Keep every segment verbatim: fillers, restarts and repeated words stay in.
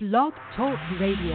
Blog Talk Radio.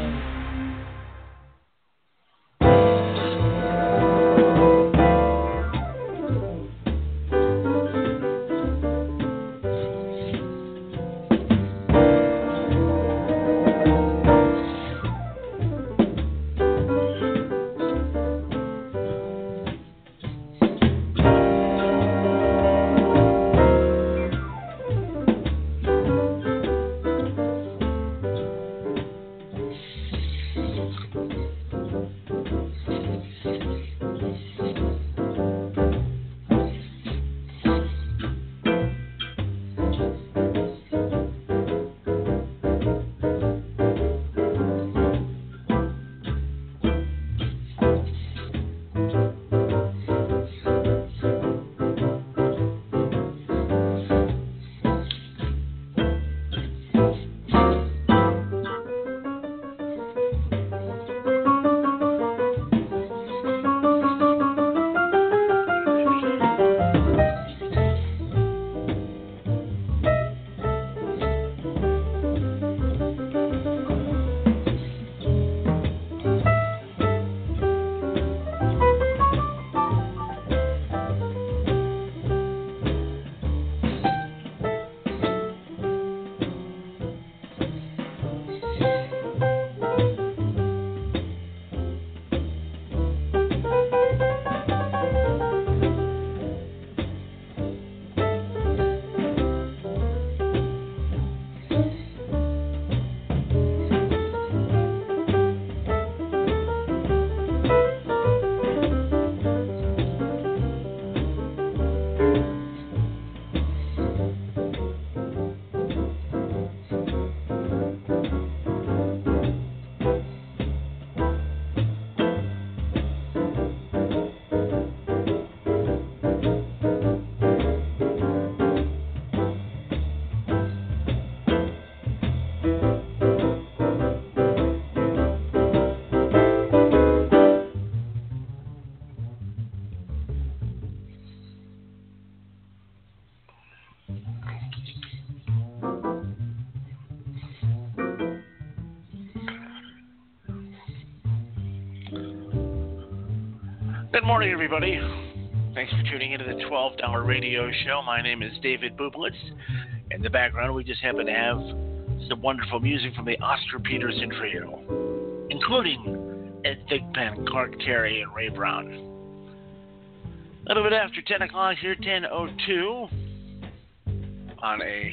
Good morning, everybody. Thanks for tuning into the twelve dollar radio show. My name is David Bublitz. In the background, we just happen to have some wonderful music from the Oscar Peterson Trio, including Ed Thigpen, Clark Terry, and Ray Brown. A little bit after ten o'clock here, ten oh two, on a...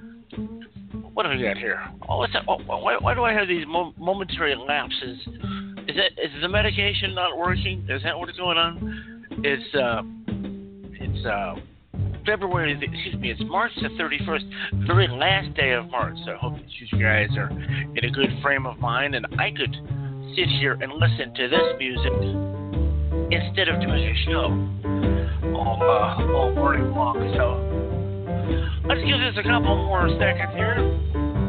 What do we got here? Oh, what's that? Why, why do I have these mo- momentary lapses? Is that is the medication not working? Is that what's going on? It's uh, it's uh, February. The, excuse me. It's March the thirty-first, the very last day of March. So I hope that you guys are in a good frame of mind, and I could sit here and listen to this music instead of doing a show all uh, all morning long. So let's give this a couple more seconds here.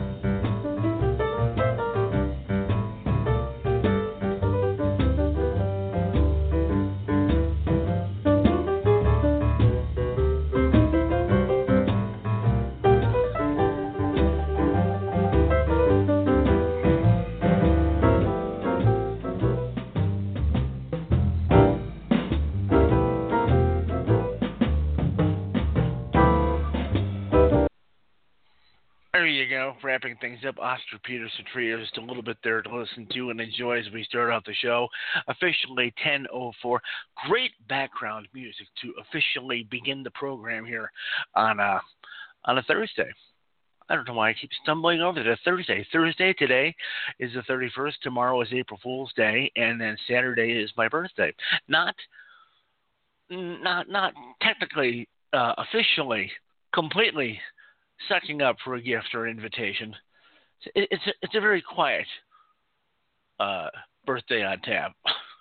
There you go, wrapping things up. Oscar Peterson Trio, just a little bit there to listen to and enjoy as we start out the show. Officially ten oh four. Great background music to officially begin the program here on a, on a Thursday. I don't know why I keep stumbling over to Thursday. Thursday today is the thirty-first. Tomorrow is April Fool's Day, and then Saturday is my birthday. Not, not, not technically, uh, officially, completely sucking up for a gift or invitation. It's a, it's a very quiet uh, birthday on tap.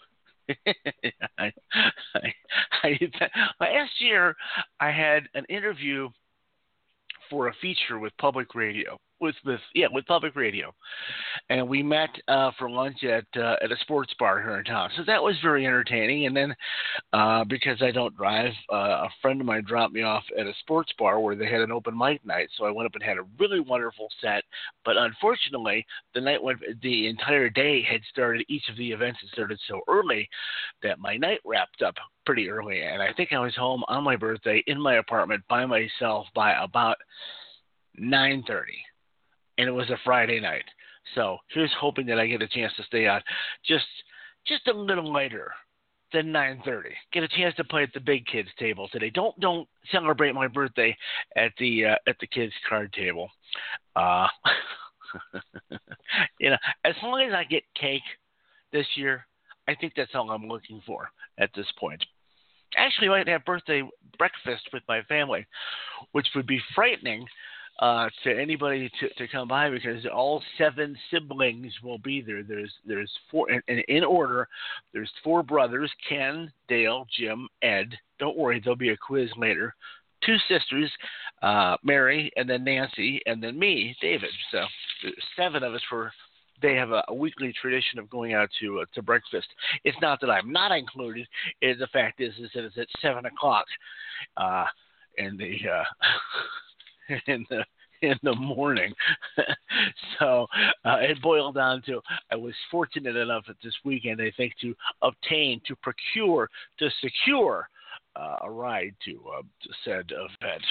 I, I, I, last year, I had an interview for a feature with Public Radio, with with yeah with public radio, and we met uh, for lunch at uh, at a sports bar here in town. So that was very entertaining. And then uh, because I don't drive, uh, a friend of mine dropped me off at a sports bar where they had an open mic night. So I went up and had a really wonderful set. But unfortunately, the night went the entire day had started. Each of the events had started so early that my night wrapped up pretty early. And I think I was home on my birthday in my apartment by myself by about nine thirty. And it was a Friday night. So here's hoping that I get a chance to stay out just just a little later than nine thirty. Get a chance to play at the big kids table today. Don't don't celebrate my birthday at the uh, at the kids card table. Uh, you know, as long as I get cake this year, I think that's all I'm looking for at this point. Actually, I might have birthday breakfast with my family, which would be frightening Uh, to anybody to, to come by, because all seven siblings will be there. There's there's four, and, and in order, there's four brothers: Ken, Dale, Jim, Ed. Don't worry, there'll be a quiz later. Two sisters, uh, Mary, and then Nancy, and then me, David. So there's seven of us. For they have a, a weekly tradition of going out to uh, to breakfast. It's not that I'm not included. It, the fact is, is that it's at seven o'clock, uh, and the. Uh, in the in the morning. So uh, it boiled down to, I was fortunate enough at this weekend, I think, to obtain, to procure, to secure uh, a ride to, uh, to said event.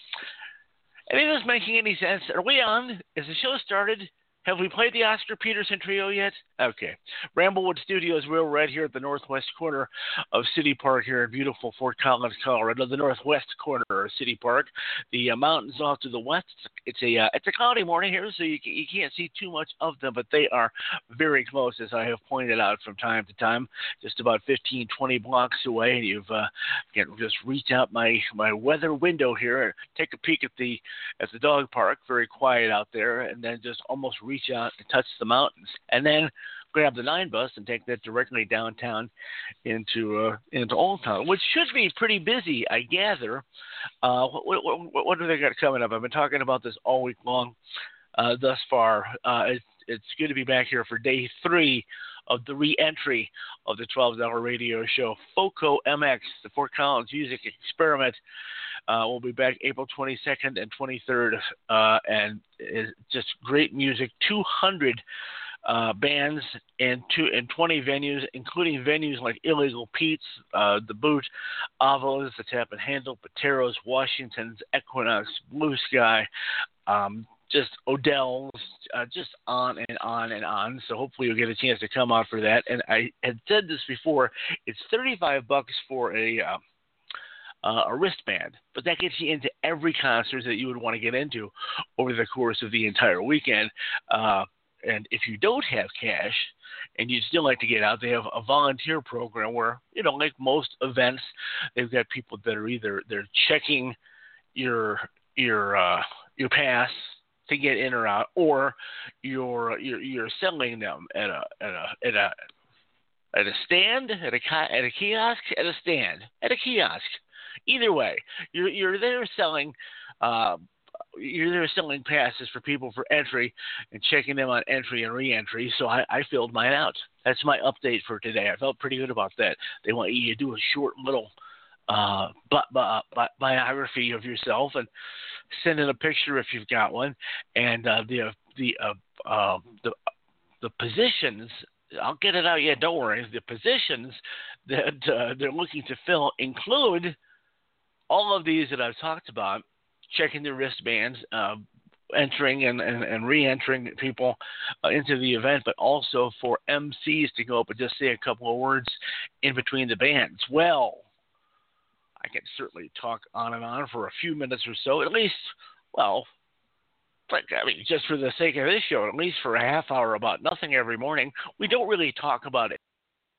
Any of this making any sense? Are we on? Is the show started? Have we played the Oscar Peterson Trio yet? Okay. Bramblewood Studios, we're right here at the northwest corner of City Park here in beautiful Fort Collins, Colorado, the northwest corner of City Park. The uh, mountains off to the west. It's a uh, it's a cloudy morning here, so you, you can't see too much of them, but they are very close, as I have pointed out from time to time, just about fifteen, twenty blocks away. And you've uh, can just reach out my, my weather window here, take a peek at the at the dog park, very quiet out there, and then just almost reach reach out and touch the mountains, and then grab the nine bus and take that directly downtown into uh, into Old Town, which should be pretty busy, I gather. Uh, what, what, what do they got coming up? I've been talking about this all week long uh, thus far. Uh, it's, it's good to be back here for day three of the re-entry of the twelve dollar radio show, FOCO M X, the Fort Collins Music Experiment. Uh, we'll be back April twenty-second and twenty-third, uh, and it's just great music. two hundred uh, bands and two and twenty venues, including venues like Illegal Pete's, uh, The Boot, Avos, The Tap and Handle, Pateros, Washington's, Equinox, Blue Sky, um, just Odell's, uh, just on and on and on. So hopefully you'll get a chance to come out for that. And I had said this before, it's thirty-five bucks for a uh, uh, a wristband, but that gets you into every concert that you would want to get into over the course of the entire weekend. Uh, and if you don't have cash and you'd still like to get out, they have a volunteer program where, you know, like most events, they've got people that are either they're checking your your uh, your pass to get in or out, or you're you're, you're selling them at a at a at a at a stand, at a at a kiosk, at a stand, at a kiosk. Either way, you're you're there selling uh, you're there selling passes for people for entry and checking them on entry and re-entry. So I, I filled mine out. That's my update for today. I felt pretty good about that. They want you to do a short little uh, bi- bi- bi- biography of yourself and send in a picture if you've got one. And uh, the the uh, uh, the the positions. I'll get it out yet. Don't worry. The positions that uh, they're looking to fill include all of these that I've talked about: checking their wristbands, uh, entering and, and, and re-entering people uh, into the event, but also for M Cs to go up and just say a couple of words in between the bands. Well, I can certainly talk on and on for a few minutes or so, at least, well, like, I mean, just for the sake of this show, at least for a half hour about nothing every morning. We don't really talk about it.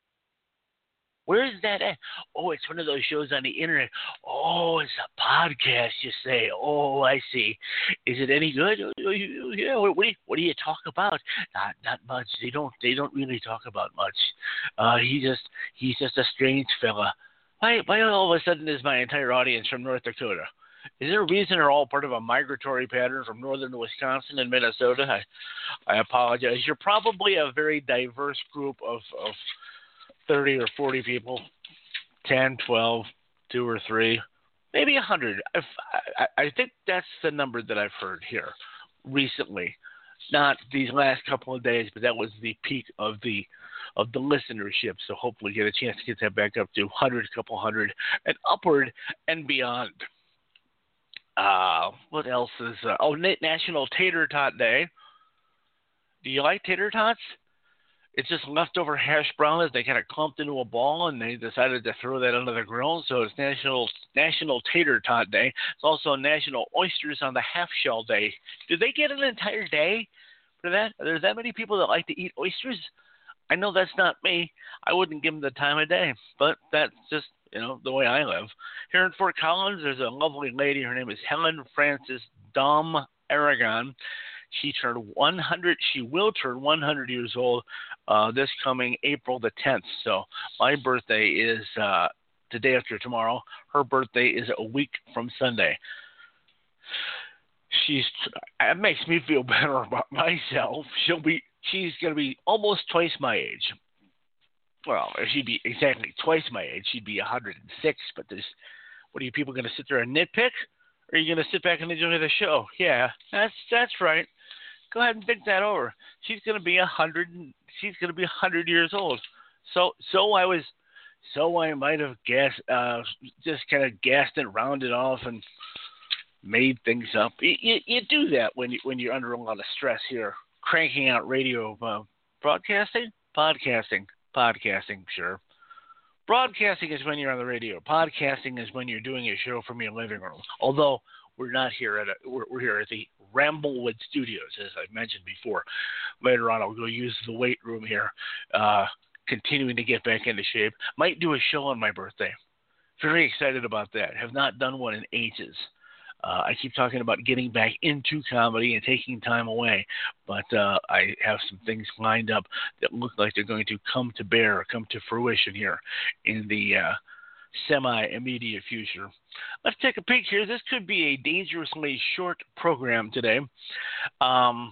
Where is that at? Oh, it's one of those shows on the internet. Oh, it's a podcast, you say. Oh, I see. Is it any good? Yeah. What do you, what do you talk about? Not, not much. They don't. They don't really talk about much. Uh, he just. He's just a strange fella. Why? Why all of a sudden is my entire audience from North Dakota? Is there a reason they're all part of a migratory pattern from northern Wisconsin and Minnesota? I, I apologize. You're probably a very diverse group of, of thirty or forty people, ten, twelve, two or three, maybe one hundred. I, I, I think that's the number that I've heard here recently. Not these last couple of days, but that was the peak of the of the listenership. So hopefully get a chance to get that back up to one hundred, a couple hundred, and upward and beyond. Uh, what else is... Uh, oh, National Tater Tot Day. Do you like tater tots? It's just leftover hash browns. They kind of clumped into a ball, and they decided to throw that under the grill. So it's National National Tater Tot Day. It's also National Oysters on the Half Shell Day. Do they get an entire day for that? Are there that many people that like to eat oysters? I know that's not me. I wouldn't give them the time of day, but that's just, you know, the way I live. Here in Fort Collins, there's a lovely lady. Her name is Helen Frances Dom Aragon. She turned one hundred. She will turn one hundred years old uh, this coming April the tenth. So my birthday is uh, the day after tomorrow. Her birthday is a week from Sunday. She's. It makes me feel better about myself. She'll be. She's going to be almost twice my age. Well, if she'd be exactly twice my age, she'd be one hundred six. But there's. What are you people going to sit there and nitpick? Or are you going to sit back and enjoy the show? Yeah, that's that's right. Go ahead and think that over. She's going to be a hundred. She's going to be a hundred years old. So, so I was, so I might have guessed, uh, just kind of gassed and rounded off and made things up. You, you, you do that when you when you're under a lot of stress here, cranking out radio, uh, broadcasting, podcasting, podcasting. Sure. Broadcasting is when you're on the radio. Podcasting is when you're doing a show from your living room. Although we're not here at a, we're, we're here at the Ramblewood Studios, as I mentioned before. Later on, I'll go use the weight room here, uh, continuing to get back into shape. Might do a show on my birthday. Very excited about that. Have not done one in ages. Uh, I keep talking about getting back into comedy and taking time away, but uh, I have some things lined up that look like they're going to come to bear, come to fruition here in the uh, semi-immediate future. Let's take a peek here. This could be a dangerously short program today. Um,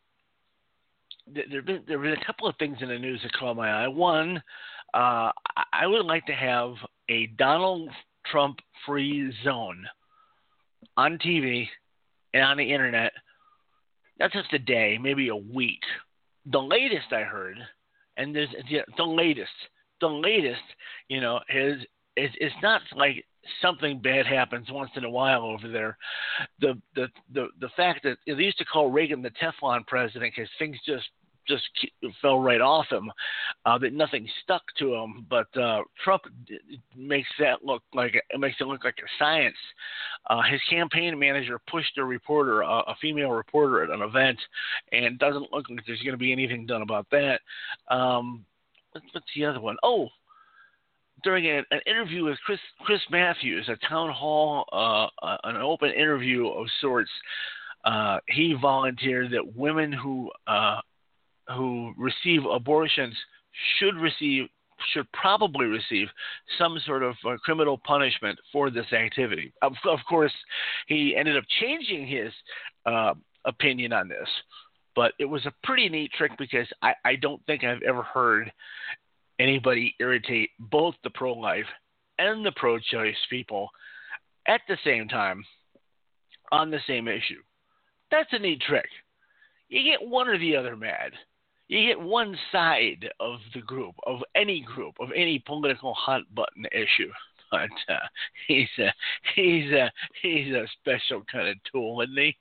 there have been, there been a couple of things in the news that caught my eye. One, uh, I would like to have a Donald Trump-free zone on T V and on the internet, not just a day, maybe a week. The latest I heard, and there's yeah, the latest, the latest, you know, is, is it's not like something bad happens once in a while over there. The the the the fact that they used to call Reagan the Teflon president because things just just fell right off him, uh, that nothing stuck to him. But uh, Trump makes that look like it makes it look like a science. Uh, his campaign manager pushed a reporter, a, a female reporter, at an event, and doesn't look like there's going to be anything done about that. Um, what's, what's the other one? Oh, during a, an interview with Chris Chris Matthews, a town hall, uh, uh, an open interview of sorts, uh, he volunteered that women who uh, who receive abortions should receive should probably receive some sort of uh, criminal punishment for this activity. Of, of course, he ended up changing his uh, opinion on this, but it was a pretty neat trick because I, I don't think I've ever heard anybody irritate both the pro-life and the pro-choice people at the same time on the same issue. That's a neat trick. You get one or the other mad. You get one side of the group, of any group, of any political hot button issue. But uh, he's a he's a he's a special kind of tool, isn't he?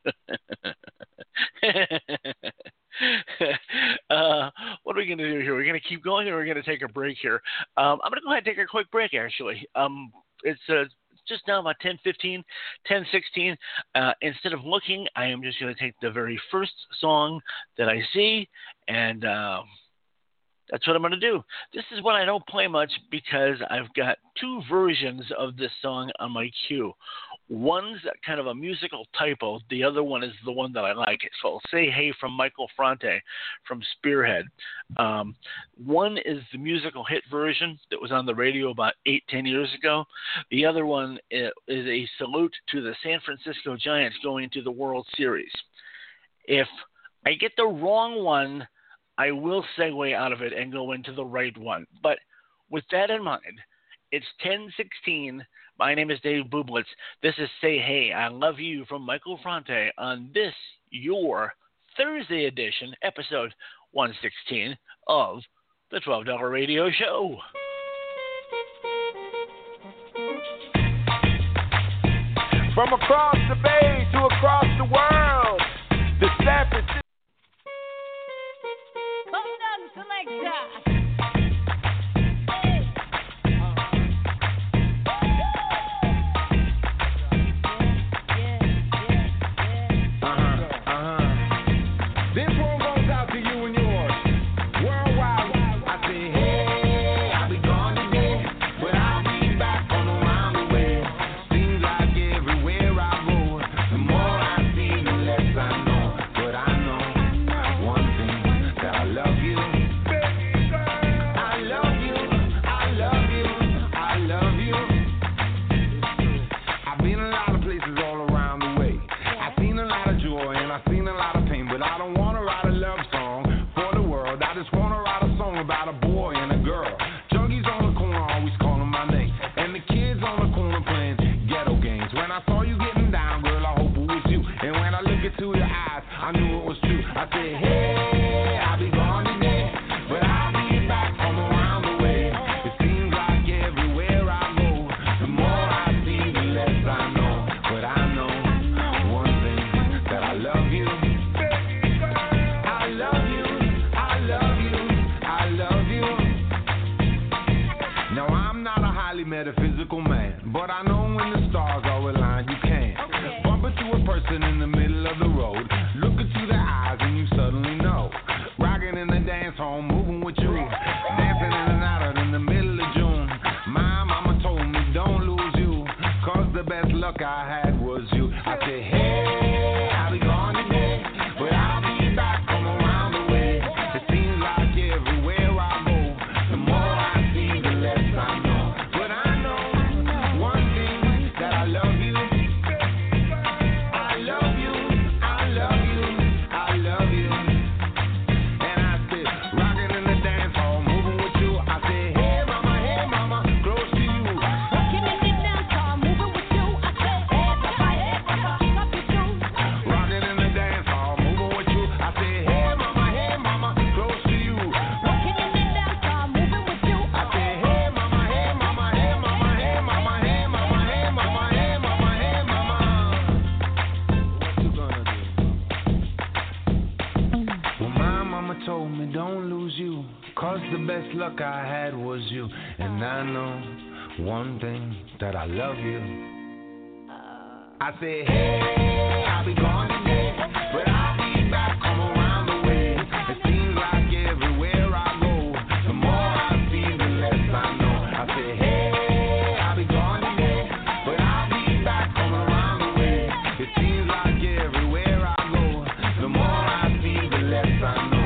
uh, what are we going to do here? We're going to keep going, or we're going to take a break here. Um, I'm going to go ahead and take a quick break. Actually, um, it's uh, just now about ten fifteen, ten sixteen. Uh, instead of looking, I am just going to take the very first song that I see, and uh, that's what I'm going to do. This is one I don't play much because I've got two versions of this song on my queue. One's kind of a musical typo. The other one is the one that I like. So I'll say hey from Michael Franti from Spearhead. Um, one is the musical hit version that was on the radio about eight, ten years ago. The other one is a salute to the San Francisco Giants going to the World Series. If I get the wrong one, I will segue out of it and go into the right one. But with that in mind, it's ten sixteen. My name is Dave Bublitz. This is Say Hey, I Love You from Michael Franti on this, your Thursday edition, episode one sixteen of the twelve dollar Radio Show. From across the bay to across the world, the San Francisco. Come down, selector. Metaphysical man, but I know when the stars are aligned, you can okay. Bump into a person in the middle of the road, look into their eyes and you suddenly know. Rocking in the dance hall, moving with you, dancing in and out in the middle of June. My mama told me don't lose you, cause the best luck I had was you. I said hey, I'll be gone today, but I'll be back from around the way. It seems like everywhere I go, the more I see, the less I know. The best luck I had was you, and I know one thing, that I love you. I say, hey, I'll be gone today, but I'll be back, come around the way. It seems like everywhere I go, the more I see, the less I know. I say, hey, I'll be gone today, but I'll be back, come around the way. It seems like everywhere I go, the more I see, the less I know.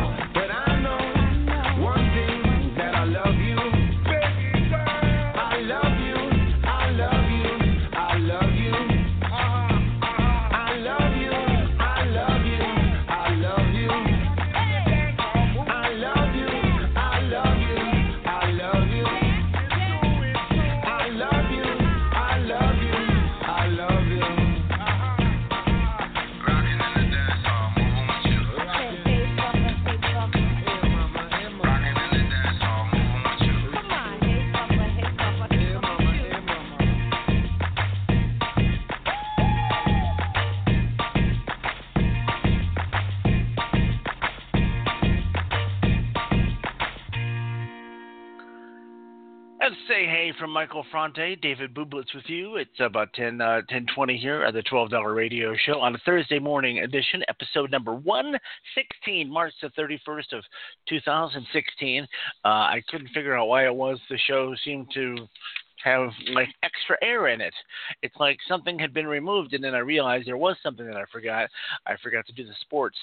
Say hey from Michael Franti, David Bublitz with you. It's about ten, uh, ten twenty here at the twelve dollar Radio Show on a Thursday morning edition, episode number one sixteen, March the thirty-first of two thousand sixteen. Uh, I couldn't figure out why it was the show seemed to have like extra air in it. It's like something had been removed, and then I realized there was something that I forgot. I forgot to do the sports.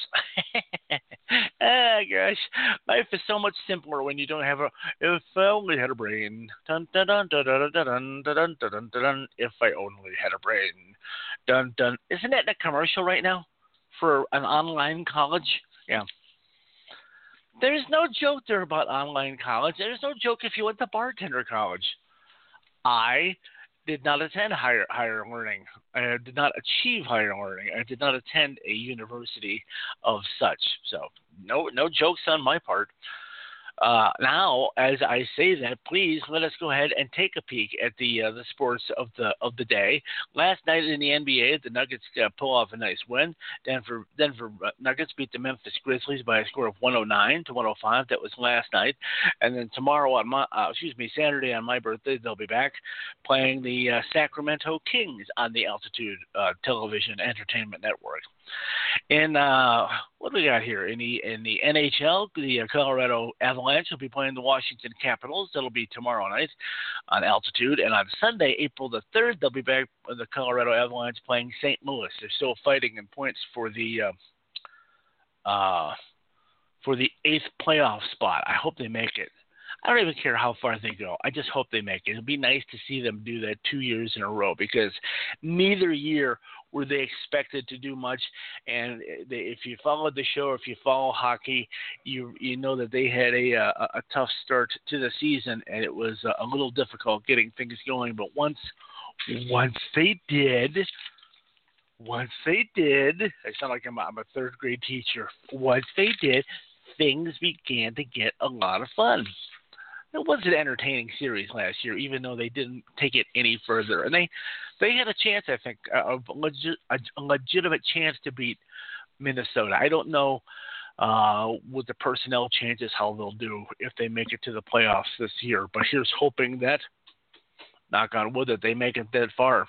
Ah, gosh, life is so much simpler when you don't have a. If I only had a brain, dun dun dun dun dun dun dun dun dun dun dun. If I only had a brain, dun dun. Isn't that a commercial right now for an online college? Yeah. There's no joke there about online college. There's no joke if you went to bartender college. I did not attend higher higher learning. I did not achieve higher learning. I did not attend a university of such. So no no jokes on my part. Uh, now, as I say that, please let us go ahead and take a peek at the uh, the sports of the of the day. Last night in the N B A, the Nuggets uh, pull off a nice win. Denver Denver Nuggets beat the Memphis Grizzlies by a score of one oh nine to one oh five. That was last night. And then tomorrow on my uh, excuse me Saturday on my birthday, they'll be back playing the uh, Sacramento Kings on the Altitude uh, Television Entertainment Network. In uh, what do we got here in the in the N H L? The uh, Colorado Avalanche will be playing the Washington Capitals. That'll be tomorrow night on Altitude, and on Sunday, April the third, they'll be back with the Colorado Avalanche playing Saint Louis. They're still fighting in points for the uh, uh, for the eighth playoff spot. I hope they make it. I don't even care how far they go. I just hope they make it. It'll be nice to see them do that two years in a row because neither year were they expected to do much. And they, if you followed the show, if you follow hockey, you you know that they had a, a, a tough start to the season, and it was a little difficult getting things going. But once once they did, once they did, I sound like I'm, I'm a third grade teacher. Once they did, things began to get a lot of fun. It was an entertaining series last year, even though they didn't take it any further. And they, they had a chance, I think, a, legit, a, a legitimate chance to beat Minnesota. I don't know uh, with the personnel changes how they'll do if they make it to the playoffs this year. But here's hoping that, knock on wood, that they make it that far.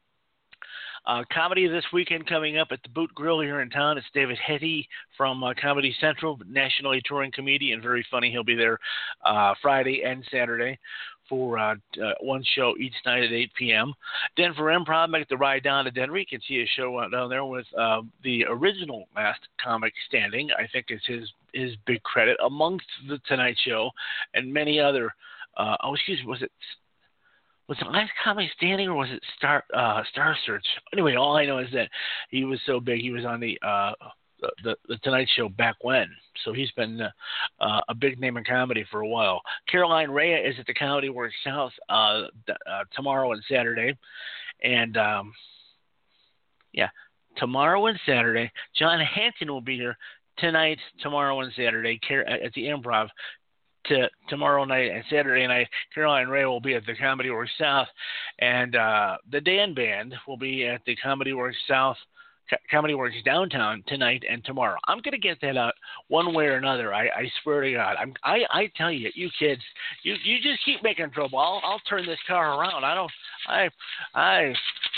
Uh, comedy this weekend coming up at the Boot Grill here in town. It's David Hetty from uh, Comedy Central, nationally touring comedian, very funny. He'll be there uh, Friday and Saturday for uh, uh, one show each night at eight p.m. Denver Improv, make the ride down to Denver. You can see a show out down there with uh, the original last comic standing. I think is his his big credit amongst the Tonight Show and many other. Uh, oh, excuse me, was it? Was it Last Comic Standing or was it Star uh, Star Search? Anyway, all I know is that he was so big. He was on the uh, the, the, the Tonight Show back when. So he's been uh, uh, a big name in comedy for a while. Caroline Rhea is at the Comedy Works South uh, uh, tomorrow and Saturday. And, um, yeah, tomorrow and Saturday. John Hanton will be here tonight, tomorrow, and Saturday at the Improv. To tomorrow night and Saturday night, Caroline Ray will be at the Comedy Works South, and uh, the Dan Band will be at the Comedy Works South, Co- Comedy Works Downtown tonight and tomorrow. I'm gonna get that out one way or another. I, I swear to God. I'm, I I tell you, you kids, you you just keep making trouble. I'll I'll turn this car around. I don't. I I.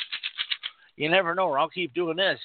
You never know where I'll keep doing this.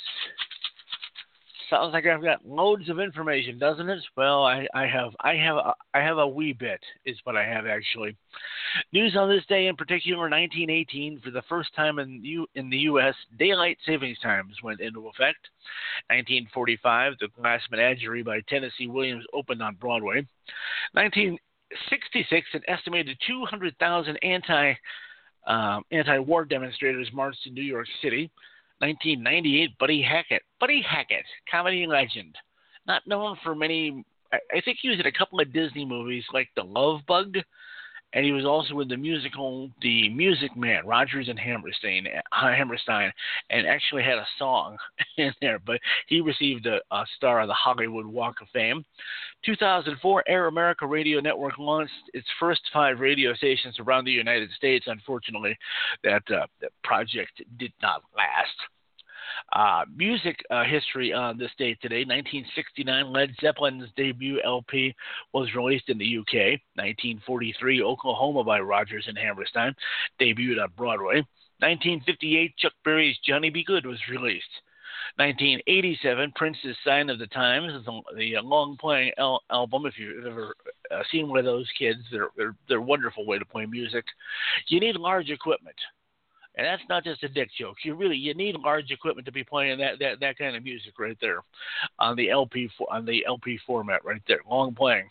Sounds like I've got loads of information, doesn't it? Well, I, I have I have a, I have a wee bit is what I have actually. News on this day in particular, nineteen eighteen, for the first time in U, in the U S, daylight savings times went into effect. nineteen forty-five, The Glass Menagerie by Tennessee Williams opened on Broadway. nineteen sixty-six, an estimated two hundred thousand anti um, anti-war demonstrators marched in New York City. nineteen ninety-eight, Buddy Hackett. Buddy Hackett, comedy legend. Not known for many, I think he was in a couple of Disney movies like The Love Bug, and he was also in the musical The Music Man, Rodgers and Hammerstein, Hammerstein, and actually had a song in there, but he received a, a star on the Hollywood Walk of Fame. two thousand four, Air America Radio Network launched its first five radio stations around the United States. Unfortunately, that, uh, that project did not last. Uh, music uh, history on this date today. nineteen sixty-nine, Led Zeppelin's debut L P was released in the U K. nineteen forty-three, Oklahoma by Rodgers and Hammerstein debuted on Broadway. nineteen fifty-eight, Chuck Berry's Johnny B. Good was released. nineteen eighty-seven, Prince's Sign of the Times, the, the long-playing el- album, if you've ever uh, seen one of those kids. They're, they're they're a wonderful way to play music. You need large equipment, and that's not just a dick joke. You really you need large equipment to be playing that, that, that kind of music right there on the L P on the L P format right there. Long playing.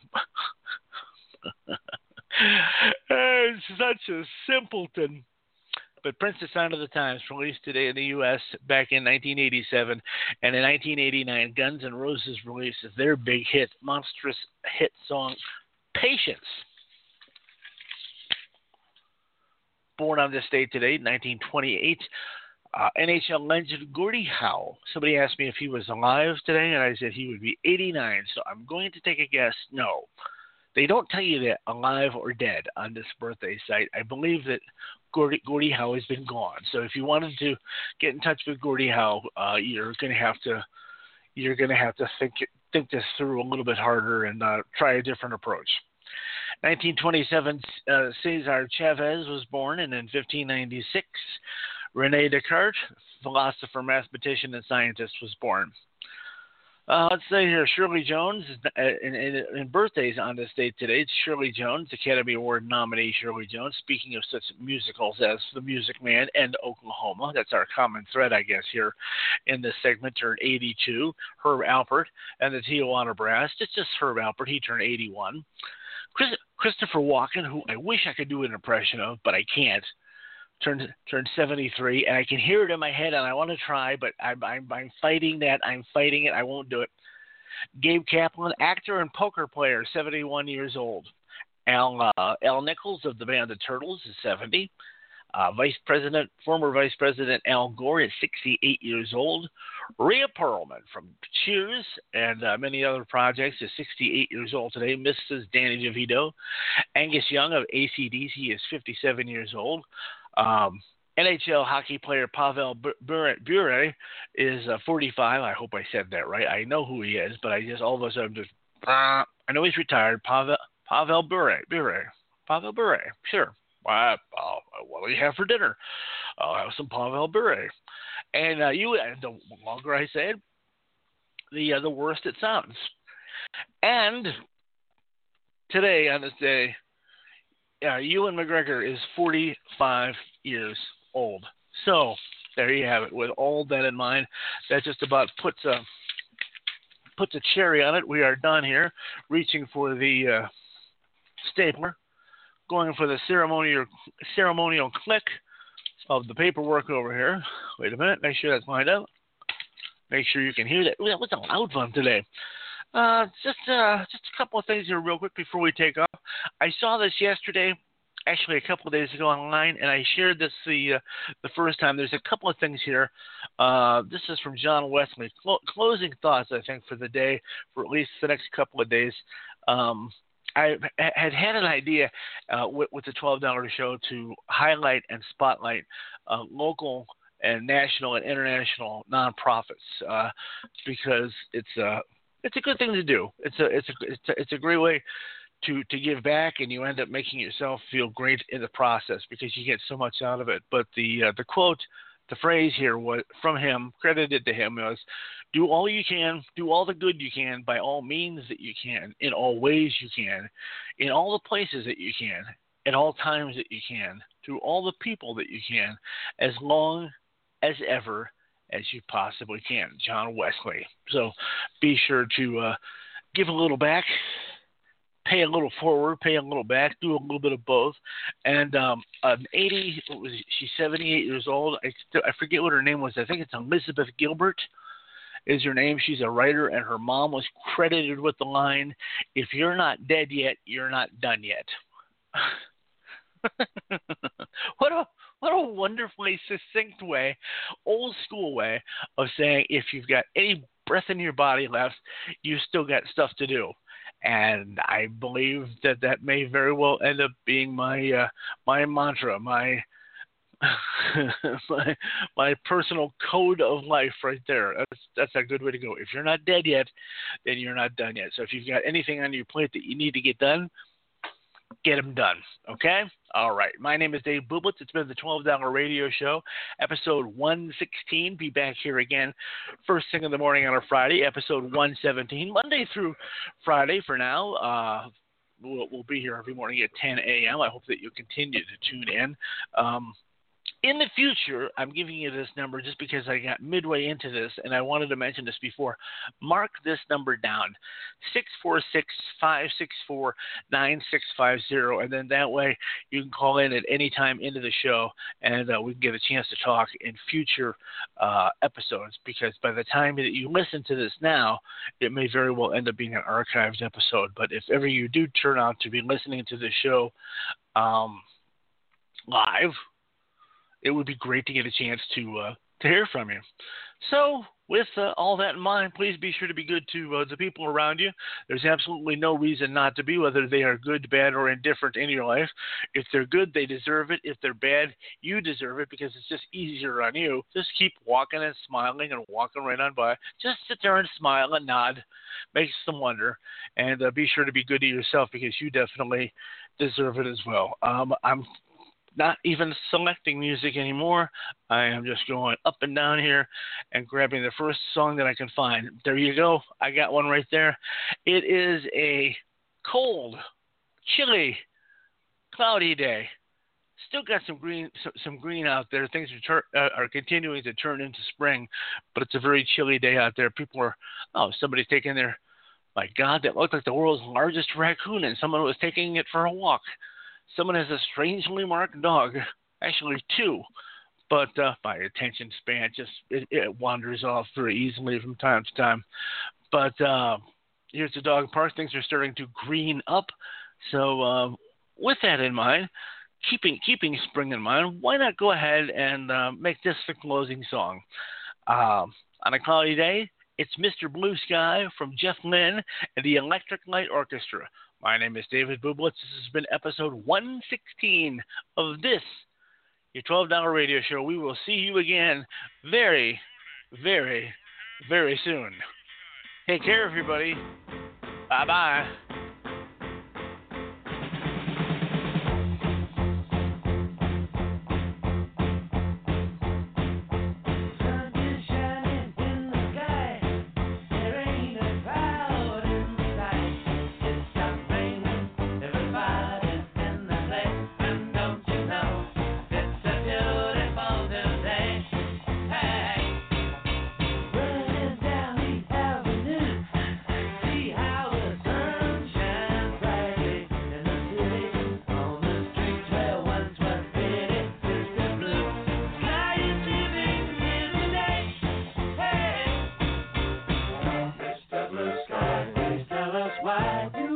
It's such a simpleton. But Prince, the Sign of the Times, released today in the U S back in nineteen eighty-seven. And in nineteen eighty-nine, Guns N' Roses releases their big hit, monstrous hit song, Patience. Born on this date today, nineteen twenty-eight, uh, N H L legend Gordie Howe. Somebody asked me if he was alive today, and I said he would be eighty-nine. So I'm going to take a guess. No. They don't tell you that alive or dead on this birthday site. I believe that Gordie, Gordie Howe has been gone. So if you wanted to get in touch with Gordie Howe, uh, you're going to have to you're going to have to think think this through a little bit harder and uh, try a different approach. nineteen twenty-seven, uh, Cesar Chavez was born, and in fifteen ninety-six, René Descartes, philosopher, mathematician, and scientist, was born. Uh, let's say here, Shirley Jones, uh, in, in, in birthdays on this date today, it's Shirley Jones, Academy Award nominee Shirley Jones. Speaking of such musicals as The Music Man and Oklahoma, that's our common thread, I guess, here in this segment, turned eighty-two. Herb Alpert and the Tijuana Brass, it's just Herb Alpert, he turned eighty-one. Chris, Christopher Walken, who I wish I could do an impression of, but I can't, turned turned seventy-three, and I can hear it in my head, and I want to try, but I'm, I'm, I'm fighting that. I'm fighting it. I won't do it. Gabe Kaplan, actor and poker player, seventy-one years old. Al, uh, Al Nichols of the band The Turtles is seventy. Uh, Vice President, former Vice President Al Gore is sixty-eight years old. Rhea Perlman from Cheers and uh, many other projects is sixty-eight years old today. Missus Danny DeVito. Angus Young of A C D C is fifty-seven years old. Um, N H L hockey player Pavel Bure is uh, forty-five. I hope I said that right. I know who he is, but I just all of a sudden just uh, I know he's retired. Pavel Pavel Bure Bure Pavel Bure. Sure. Uh, uh, what do you have for dinner? I'll have some Pavel Bure. And uh, you, the longer I say it, the uh, the worse it sounds. And today on this day, uh, Ewan McGregor is forty-five years old. So there you have it. With all that in mind, that just about puts a puts a cherry on it. We are done here, reaching for the uh, stapler, going for the ceremonial ceremonial click of the paperwork over here. Wait a minute, make sure that's lined up. Make sure you can hear that. Ooh, that was a loud one today. Uh, just uh, just a couple of things here real quick before we take off. I saw this yesterday, actually a couple of days ago online, and I shared this the uh, the first time. There's a couple of things here. Uh, this is from John Wesley. Clo- closing thoughts, I think, for the day, for at least the next couple of days. Um, I had had an idea uh, with, with the twelve dollars show to highlight and spotlight uh, local and national and international nonprofits uh, because it's a it's a good thing to do. It's a it's a it's a, it's a great way to, to give back, and you end up making yourself feel great in the process because you get so much out of it. But the uh, the quote, the phrase here was from him, credited to him, was, "Do all you can, do all the good you can, by all means that you can, in all ways you can, in all the places that you can, at all times that you can, through all the people that you can, as long as ever as you possibly can." John Wesley. So be sure to uh, give a little back, pay a little forward, pay a little back, do a little bit of both. And um, an eighty, what was she, seventy-eight years old. I, I forget what her name was. I think it's Elizabeth Gilbert is her name. She's a writer, and her mom was credited with the line, "If you're not dead yet, you're not done yet." What a what a wonderfully succinct way, old school way of saying if you've got any breath in your body left, you still got stuff to do. And I believe that that may very well end up being my uh, my mantra, my my my personal code of life right there. That's that's a good way to go. If you're not dead yet, then you're not done yet. So if you've got anything on your plate that you need to get done, get them done. Okay? All right. My name is Dave Bublitz. It's been the twelve dollar Radio Show, episode one sixteen. Be back here again first thing in the morning on a Friday, episode one seventeen, Monday through Friday for now. Uh, we'll, we'll be here every morning at ten a.m. I hope that you'll continue to tune in. Um, In the future, I'm giving you this number just because I got midway into this, and I wanted to mention this before. Mark this number down, six four six, five six four, nine six five zero, and then that way you can call in at any time into the show, and uh, we can get a chance to talk in future uh, episodes, because by the time that you listen to this now, it may very well end up being an archived episode. But if ever you do turn out to be listening to the show um, live, it would be great to get a chance to uh, to hear from you. So, with uh, all that in mind, please be sure to be good to uh, the people around you. There's absolutely no reason not to be, whether they are good, bad, or indifferent in your life. If they're good, they deserve it. If they're bad, you deserve it, because it's just easier on you. Just keep walking and smiling and walking right on by. Just sit there and smile and nod. Makes them wonder. And uh, be sure to be good to yourself, because you definitely deserve it as well. Um, I'm not even selecting music anymore. I am just going up and down here and grabbing the first song that I can find. There you go. I got one right there. It is a cold, chilly, cloudy day. Still got some green, some, some green out there. Things are, tur- uh, are continuing to turn into spring, but it's a very chilly day out there. People are, oh, somebody's taking their, my God, that looked like the world's largest raccoon, and someone was taking it for a walk. Someone has a strangely marked dog, actually two, but uh, my attention span just it, it wanders off very easily from time to time. But uh, here's the dog park. Things are starting to green up. So uh, with that in mind, keeping keeping spring in mind, why not go ahead and uh, make this the closing song? Uh, on a cloudy day, it's Mister Blue Sky from Jeff Lynne and the Electric Light Orchestra. My name is David Bublitz. This has been episode one sixteen of this, your twelve dollar radio show. We will see you again very, very, very soon. Take care, everybody. Bye-bye. Why